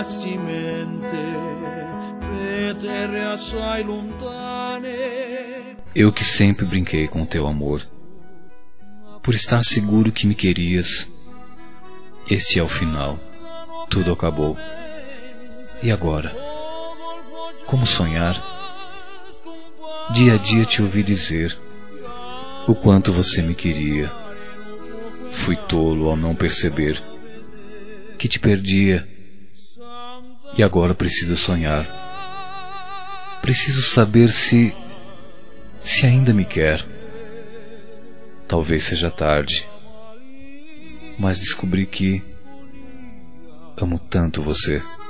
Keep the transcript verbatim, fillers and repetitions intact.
rimasti in mente per terre assai lontane. Eu que sempre brinquei com teu amor, por estar seguro que me querias. Este é o final, tudo acabou. E agora? Como sonhar? Dia a dia te ouvi dizer o quanto você me queria. Fui tolo ao não perceber que te perdia. E agora preciso sonhar. Preciso saber se... se ainda me quer. Talvez seja tarde, mas descobri que amo tanto você.